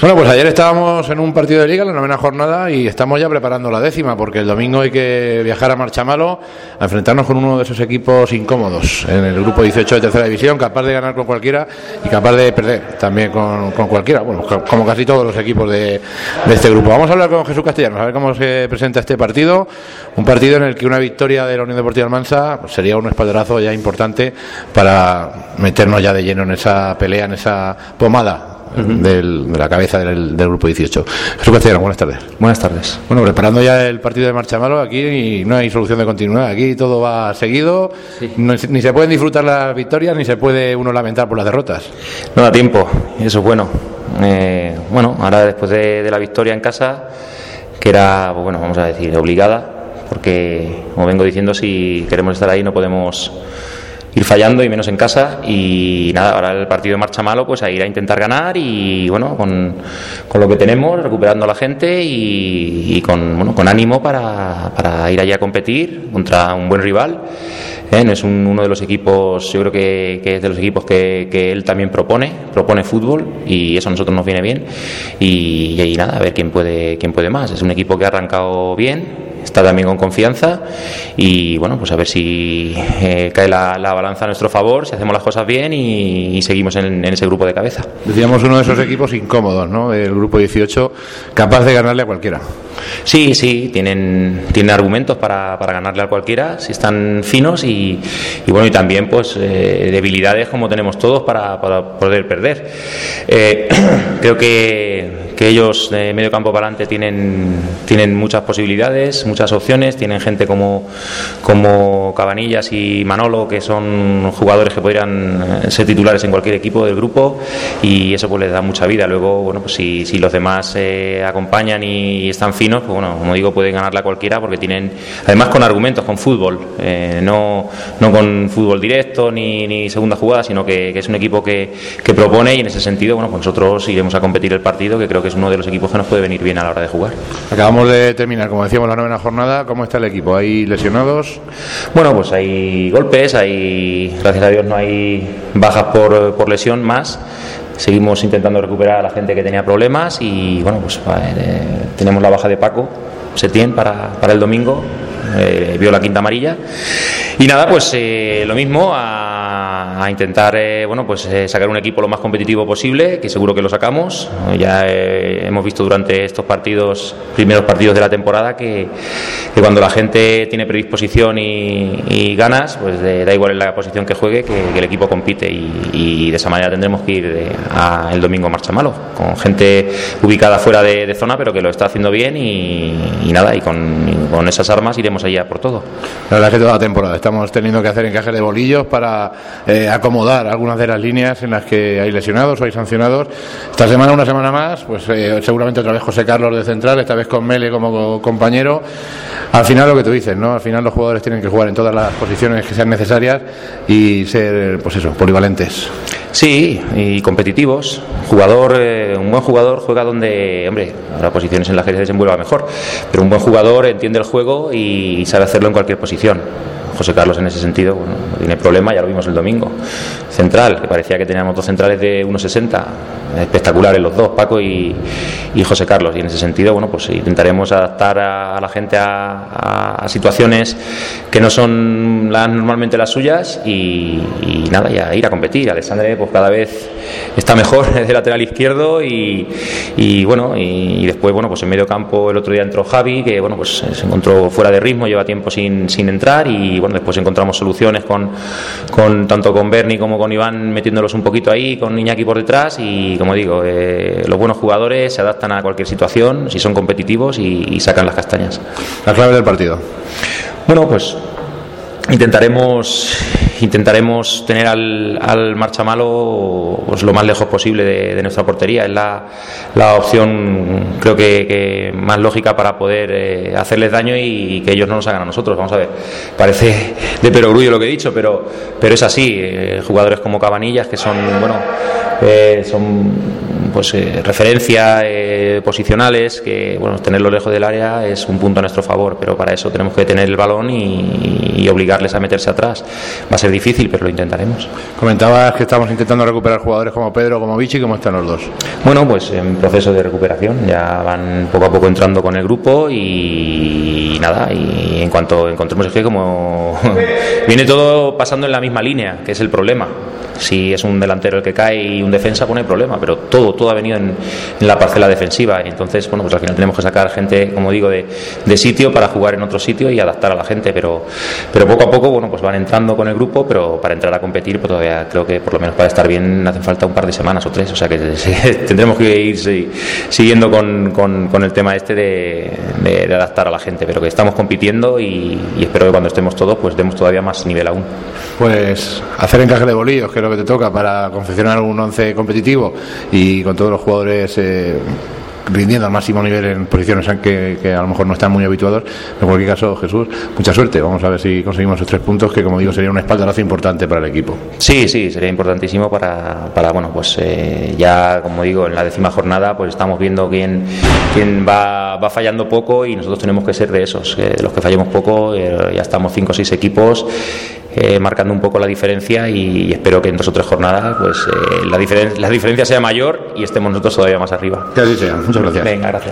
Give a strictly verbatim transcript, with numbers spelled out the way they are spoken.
Bueno, pues ayer estábamos en un partido de Liga, la novena jornada, y estamos ya preparando la décima, porque el domingo hay que viajar a Marchamalo a enfrentarnos con uno de esos equipos incómodos en el grupo dieciocho de tercera división, capaz de ganar con cualquiera y capaz de perder también con, con cualquiera, bueno, como casi todos los equipos de, de este grupo. Vamos a hablar con Jesús Castellanos, a ver cómo se presenta este partido, un partido en el que una victoria de la Unión Deportiva Almansa pues sería un espaldarazo ya importante para meternos ya de lleno en esa pelea, en esa pomada Uh-huh. del, de la cabeza del, del grupo dieciocho. Jesús Castellano, buenas tardes. Buenas tardes. Bueno, preparando ya el partido de Marchamalo, aquí no hay solución de continuidad, aquí todo va seguido, sí. no, ni se pueden disfrutar las victorias, ni se puede uno lamentar por las derrotas. No da tiempo, y eso es bueno. Eh, bueno, ahora después de, de la victoria en casa, que era, pues bueno, vamos a decir, obligada, porque, como vengo diciendo, si queremos estar ahí no podemos ir fallando, y menos en casa. Y nada, ahora el partido de Marchamalo, pues a ir a intentar ganar, y bueno, con, con lo que tenemos, recuperando a la gente y, y con, bueno, con ánimo para, para ir allí a competir contra un buen rival. ¿Eh? No es un, uno de los equipos, yo creo que, que es de los equipos que, que él también propone, propone fútbol, y eso a nosotros nos viene bien. Y, y nada, a ver quién puede, quién puede más. Es un equipo que ha arrancado bien, está también con confianza, y bueno, pues a ver si eh, cae la, la balanza a nuestro favor, si hacemos las cosas bien y, y seguimos en, en ese grupo de cabeza. Decíamos uno de esos equipos incómodos, ¿no? El grupo dieciocho, capaz de ganarle a cualquiera. Sí, sí, tienen, tienen argumentos para, para ganarle a cualquiera, si están finos, y, y bueno, y también pues eh, debilidades como tenemos todos para, para poder perder. Eh, creo que, que ellos de medio campo para adelante tienen, tienen muchas posibilidades, muchas opciones, tienen gente como, como Cabanillas y Manolo, que son jugadores que podrían ser titulares en cualquier equipo del grupo, y eso pues les da mucha vida. Luego, bueno, pues si, si los demás eh, acompañan y están finos, pues bueno, como digo, pueden ganarla a cualquiera, porque tienen, además con argumentos, con fútbol, eh, no, no con fútbol directo ni, ni segunda jugada, sino que, que es un equipo que, que propone, y en ese sentido, bueno, pues nosotros iremos a competir el partido, que creo que es uno de los equipos que nos puede venir bien a la hora de jugar. Acabamos de terminar, como decíamos, la novena jornada. ¿Cómo está el equipo? ¿Hay lesionados? Bueno, pues hay golpes, hay, gracias a Dios no hay bajas por, por lesión más. Seguimos intentando recuperar a la gente que tenía problemas, y bueno, pues eh, tenemos la baja de Paco Setién para, para el domingo, eh, vio la quinta amarilla, y nada, pues eh, lo mismo, a, a intentar eh, bueno, pues eh, sacar un equipo lo más competitivo posible, que seguro que lo sacamos. Ya eh, hemos visto durante estos partidos, primeros partidos de la temporada, que, que cuando la gente tiene predisposición y, y ganas, pues eh, da igual en la posición que juegue, que, que el equipo compite, y, y de esa manera tendremos que ir eh, a, el domingo a Marchamalo, con gente ubicada fuera de, de zona, pero que lo está haciendo bien, y, y nada, y con, y con esas armas iremos allá por todo. La verdad es que toda la temporada estamos teniendo que hacer encajes de bolillos para eh, acomodar algunas de las líneas en las que hay lesionados o hay sancionados. Esta semana, una semana más, pues eh, seguramente otra vez José Carlos de central, esta vez con Mele como compañero. Al final lo que tú dices, ¿no? Al final los jugadores tienen que jugar en todas las posiciones que sean necesarias y ser, pues eso, polivalentes. Sí, y competitivos. Jugador, eh, un buen jugador juega donde, hombre, habrá posiciones en las que se desenvuelva mejor, pero un buen jugador entiende el juego y sabe hacerlo en cualquier posición. José Carlos en ese sentido, bueno, no tiene problema, ya lo vimos el domingo. Central, que parecía que teníamos dos centrales de uno sesenta, espectaculares los dos, Paco y, y José Carlos, y en ese sentido, bueno, pues intentaremos adaptar a, a la gente a, a, a situaciones que no son las, normalmente las suyas, y, y nada, ya ir a competir. Alexandre pues cada vez está mejor de lateral izquierdo, y, y bueno, y, y después, bueno, pues en medio campo el otro día entró Javi, que bueno, pues se encontró fuera de ritmo, lleva tiempo sin, sin entrar, y bueno, después encontramos soluciones con, con tanto con Berni como con Iván, metiéndolos un poquito ahí, con Iñaki por detrás, y como digo, eh, los buenos jugadores se adaptan a cualquier situación si son competitivos, y, y sacan las castañas. La clave del partido. Bueno, pues intentaremos intentaremos tener al, al Marchamalo pues lo más lejos posible de, de nuestra portería. Es la, la opción, creo que, que más lógica para poder eh, hacerles daño y, y que ellos no nos hagan a nosotros. Vamos a ver, parece de perogrullo lo que he dicho, pero, pero es así. Eh, jugadores como Cabanillas, que son, bueno, eh, son pues eh, referencia eh, posicionales, que bueno, tenerlo lejos del área es un punto a nuestro favor, pero para eso tenemos que tener el balón y, y obligarles a meterse atrás. Va a ser difícil, pero lo intentaremos. Comentabas que estamos intentando recuperar jugadores como Pedro, como Vichy. ¿Cómo están los dos? Bueno, pues en proceso de recuperación, ya van poco a poco entrando con el grupo y, y nada, y en cuanto encontremos, es que como viene todo pasando en la misma línea, que es el problema. Si es un delantero el que cae y un defensa, pues no hay problema, pero todo, todo ha venido en, en la parcela defensiva, y entonces, bueno, pues al final tenemos que sacar gente, como digo, de, de sitio para jugar en otro sitio y adaptar a la gente, pero, pero poco a poco, bueno, pues van entrando con el grupo, pero para entrar a competir, pues todavía creo que por lo menos para estar bien hacen falta un par de semanas o tres, o sea que tendremos que ir sí, siguiendo con, con, con el tema este de, de, de adaptar a la gente, pero que estamos compitiendo y, y espero que cuando estemos todos, pues demos todavía más nivel aún. Pues hacer encaje de bolillos, que es lo que te toca para confeccionar un once competitivo y con todos los jugadores eh, rindiendo al máximo nivel en posiciones en que, que a lo mejor no están muy habituados. En cualquier caso, Jesús, mucha suerte. Vamos a ver si conseguimos esos tres puntos, que como digo sería un espaldarazo importante para el equipo. Sí, sí, sería importantísimo para, para bueno, pues eh, ya como digo, en la décima jornada pues estamos viendo quién, quién va, va fallando poco, y nosotros tenemos que ser de esos, eh, de los que fallemos poco. Eh, ya estamos cinco o seis equipos Eh, marcando un poco la diferencia, y, y espero que en dos o tres jornadas pues eh, la, diferen- la diferencia sea mayor y estemos nosotros todavía más arriba. Que así sea. Muchas gracias. Venga, gracias.